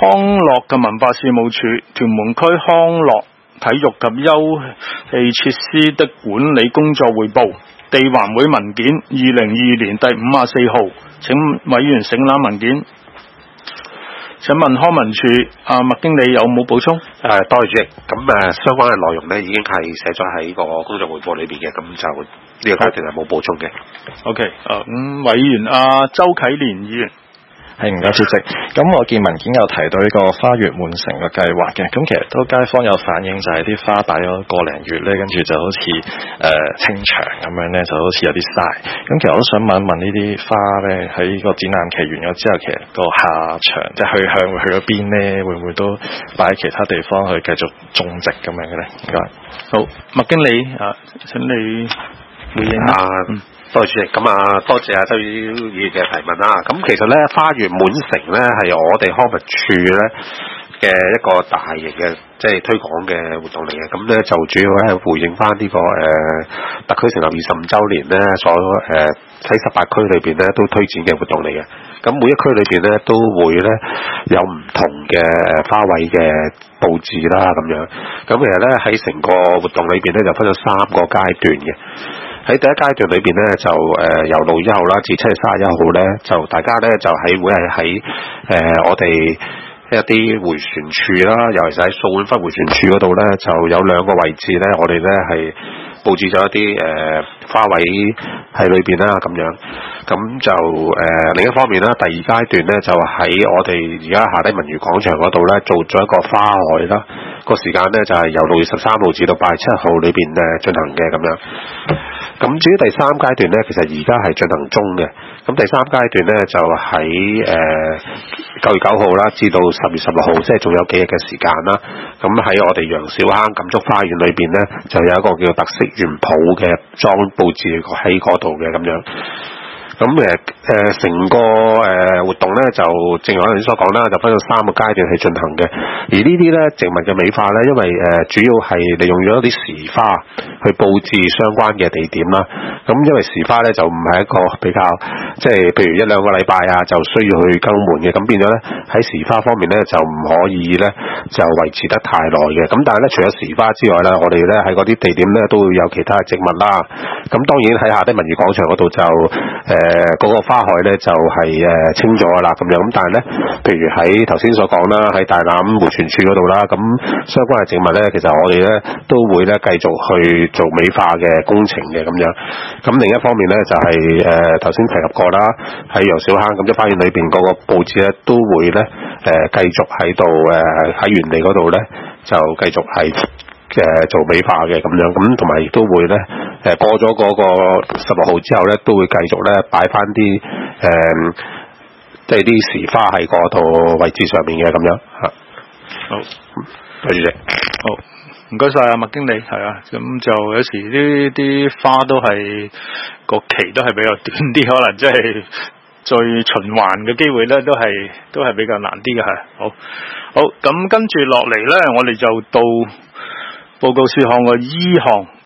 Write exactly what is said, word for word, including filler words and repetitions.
康樂及文化事務署屯門區康樂體育及休憩設施的管理工作匯報，地環會文件二零二二年第五十四號，請委員省覽文件。請問康文署阿麥經理有冇補充？ 誒，多謝主席。咁誒，相關嘅內容咧已經係寫咗喺個工作匯報裏邊嘅，咁就呢個階段係冇補充嘅。 OK，誒、呃，咁、嗯、委員阿周啟蓮議員。 係唔該主席，咁我見文件有提到呢個花月滿城嘅計劃嘅，咁其實都街坊有反映就係啲花擺咗個零月咧，跟住就好似誒、呃、清場咁樣咧，就好似有啲嘥。咁其實我都想問一問呢啲花咧喺個展覽期完咗之後，其實個下場即係去向會去咗邊咧？會唔會都擺喺其他地方去繼續種植咁樣嘅咧？唔該。 好，麥經理啊，請你回應啊。嗯多謝主席，咁啊多謝阿周議員嘅提問啦。咁其實咧花月滿城咧係我哋康文署咧嘅一個大型嘅即係推廣嘅活動嚟嘅。咁咧就主要咧係回應翻呢、這個誒、呃、特區成立二十五週年咧所誒喺十八區裏邊咧都推薦嘅活動嚟嘅。咁每一區裏邊咧都會咧有唔同嘅花卉嘅佈置啦咁樣。咁其實咧喺成個活動裏邊咧就分咗三個階段嘅。喺第一階段裏邊咧，就誒、呃、由六月一號啦至七月三十一號咧，就大家咧就喺會係喺誒我哋一啲迴旋處啦，尤其是喺掃管笏迴旋處嗰度咧，就有兩個位置咧，我哋咧係佈置咗一啲誒、呃、花卉喺裏邊啦，咁樣。咁就誒、呃、另一方面啦，第二階段咧就喺我哋而家下低文娛廣場嗰度咧，做咗一個花海啦。個時間咧就係由六月十三號至到八月七號裏邊誒進行嘅咁樣。咁至於第三階段咧，其實而家係進行中嘅。咁第三階段咧就喺誒九月九號啦，至到十月十六號，即係仲有幾日嘅時間啦。咁喺我哋楊小坑錦竹花園裏邊咧，就有一個叫特色園圃嘅裝佈置喺嗰度嘅咁樣。咁誒誒成個誒、呃、活動咧，就正如我頭先所講啦，就分咗三個階段去進行嘅。而呢啲咧植物嘅美化咧，因為誒、呃、主要係利用咗一啲時花去佈置相關嘅地點啦。咁因為時花咧就唔係一個比較即係譬如一兩個禮拜啊，就需要去更換嘅。咁變咗咧喺時花方面咧就唔可以咧就維持得太耐嘅。咁但係咧除咗時花之外咧，我哋咧喺嗰啲地點咧都會有其他嘅植物啦。咁當然喺下低文娛廣場嗰度就誒。誒、呃、嗰、那個花海咧就係、是、誒、呃、清咗啦咁樣，咁但係咧，譬如喺頭先所講啦，喺大欖迴旋處嗰度啦，咁相關嘅植物咧，其實我哋咧都會咧繼續去做美化嘅工程嘅咁樣。咁另一方面咧就係誒頭先提及過啦，喺楊小坑咁即花園裏邊嗰個佈置咧都會咧誒繼續喺度誒喺原地嗰度咧就繼續係。誒做美化嘅咁樣，咁同埋亦都會咧誒過咗嗰個十六號之後咧，都會繼續咧擺翻啲誒，即係啲時花喺嗰度位置上面嘅咁樣嚇。 好， 多謝主席。 好，唔該晒啊，麥經理，係啊，咁就有時呢啲花都係個期都係比較短啲，可能即係再循環嘅機會咧，都係都係比較難啲嘅係。好，好，咁跟住落嚟咧，我哋就到報告事項嘅 E 項